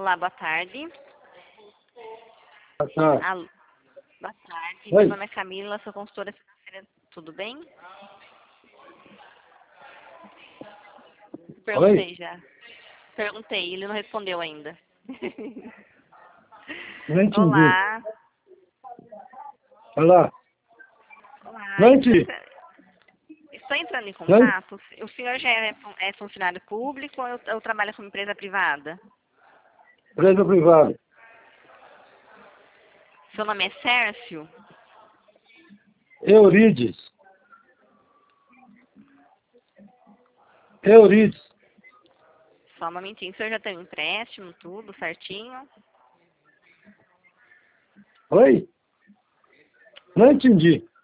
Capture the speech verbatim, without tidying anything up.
Olá, boa tarde. Boa tarde. Alô. Boa tarde. Oi. Meu nome é Camila, sou consultora financeira. Tudo bem? Perguntei Oi? já. Perguntei, ele não respondeu ainda. Não entendi. Olá. Olá. Olá. Não Estou entendi. entrando, estou entrando em Não, contato. O senhor já é, fun- é funcionário público ou eu, eu trabalho como empresa privada? empresa privada. Seu nome é Sérgio? Eurides. Eurides. Só um momentinho. O senhor já tem um empréstimo, tudo certinho? Oi? Não entendi.